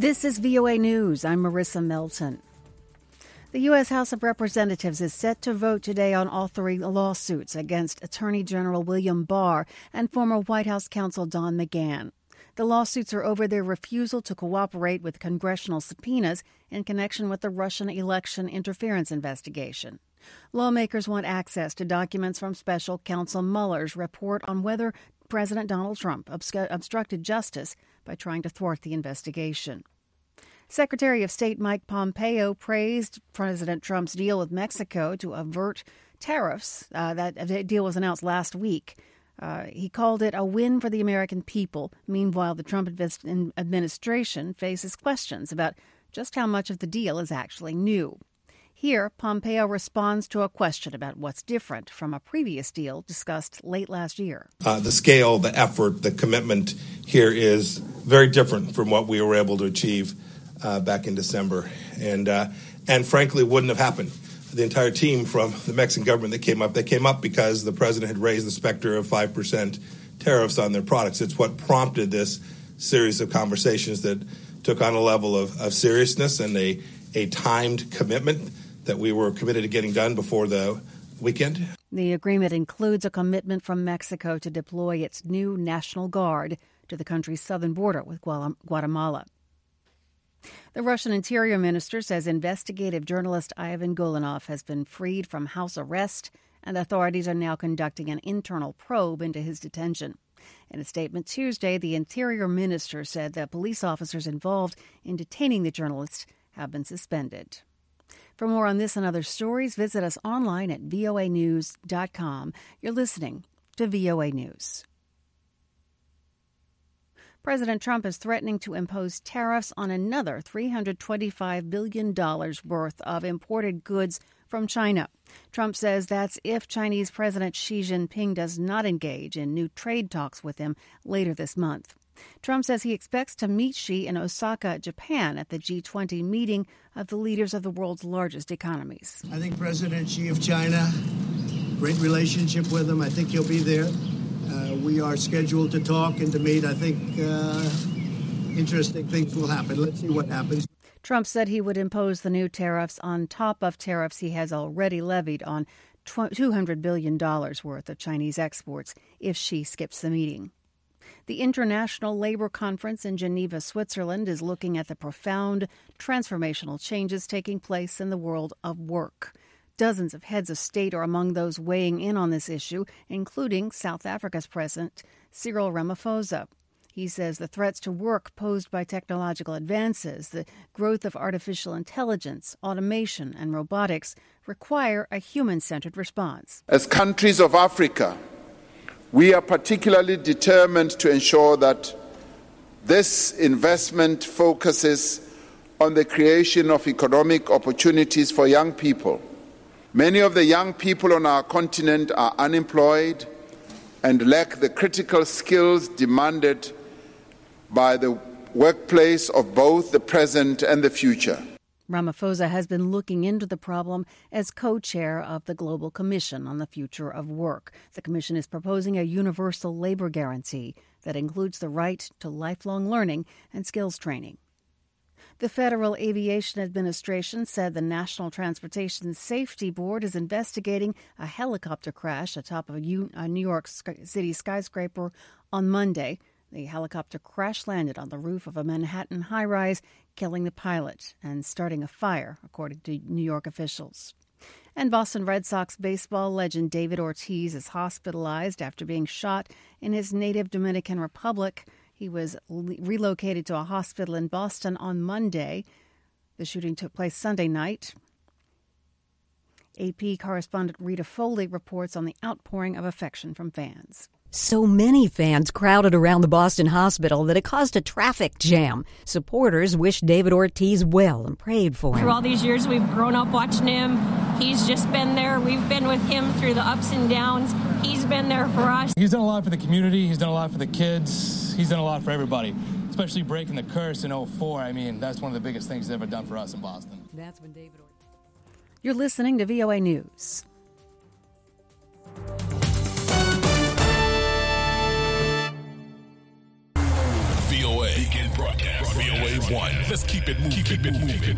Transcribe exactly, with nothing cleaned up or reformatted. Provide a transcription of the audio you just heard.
This is V O A News. I'm Marissa Melton. The U S. House of Representatives is set to vote today on all three lawsuits against Attorney General William Barr and former White House counsel Don McGahn. The lawsuits are over their refusal to cooperate with congressional subpoenas in connection with the Russian election interference investigation. Lawmakers want access to documents from special counsel Mueller's report on whether President Donald Trump obstru- obstructed justice by trying to thwart the investigation. Secretary of State Mike Pompeo praised President Trump's deal with Mexico to avert tariffs. Uh, that deal was announced last week. Uh, he called it a win for the American people. Meanwhile, the Trump administration faces questions about just how much of the deal is actually new. Here, Pompeo responds to a question about what's different from a previous deal discussed late last year. Uh, the scale, the effort, the commitment here is very different from what we were able to achieve uh, back in December. And, uh, and frankly, wouldn't have happened. The entire team from the Mexican government that came up, they came up because the president had raised the specter of five percent tariffs on their products. It's what prompted this series of conversations that took on a level of, of seriousness and a, a timed commitment that we were committed to getting done before the weekend. The agreement includes a commitment from Mexico to deploy its new National Guard to the country's southern border with Guatemala. The Russian Interior Minister says investigative journalist Ivan Golanov has been freed from house arrest, and authorities are now conducting an internal probe into his detention. In a statement Tuesday, the Interior Minister said that police officers involved in detaining the journalist have been suspended. For more on this and other stories, visit us online at V O A news dot com. You're listening to V O A News. President Trump is threatening to impose tariffs on another three hundred twenty-five billion dollars worth of imported goods from China. Trump says that's if Chinese President Xi Jinping does not engage in new trade talks with him later this month. Trump says he expects to meet Xi in Osaka, Japan, at the G twenty meeting of the leaders of the world's largest economies. I think President Xi of China, great relationship with him. I think he'll be there. Uh, we are scheduled to talk and to meet. I think uh, interesting things will happen. Let's see what happens. Trump said he would impose the new tariffs on top of tariffs he has already levied on two hundred billion dollars worth of Chinese exports if Xi skips the meeting. The International Labor Conference in Geneva, Switzerland, is looking at the profound transformational changes taking place in the world of work. Dozens of heads of state are among those weighing in on this issue, including South Africa's President Cyril Ramaphosa. He says the threats to work posed by technological advances, the growth of artificial intelligence, automation, and robotics require a human-centered response. As countries of Africa, we are particularly determined to ensure that this investment focuses on the creation of economic opportunities for young people. Many of the young people on our continent are unemployed and lack the critical skills demanded by the workplace of both the present and the future. Ramaphosa has been looking into the problem as co-chair of the Global Commission on the Future of Work. The commission is proposing a universal labor guarantee that includes the right to lifelong learning and skills training. The Federal Aviation Administration said the National Transportation Safety Board is investigating a helicopter crash atop of a New York City skyscraper on Monday. The helicopter crash-landed on the roof of a Manhattan high-rise, killing the pilot and starting a fire, according to New York officials. And Boston Red Sox baseball legend David Ortiz is hospitalized after being shot in his native Dominican Republic. He was relocated to a hospital in Boston on Monday. The shooting took place Sunday night. A P correspondent Rita Foley reports on the outpouring of affection from fans. So many fans crowded around the Boston hospital that it caused a traffic jam. Supporters wished David Ortiz well and prayed for him. Through all these years, we've grown up watching him. He's just been there. We've been with him through the ups and downs. He's been there for us. He's done a lot for the community. He's done a lot for the kids. He's done a lot for everybody, especially breaking the curse in oh four. I mean, that's one of the biggest things he's ever done for us in Boston. That's when David Ortiz. You're listening to V O A News. V O A. Begin broadcast. V O A one. Let's keep it moving. Keep it moving.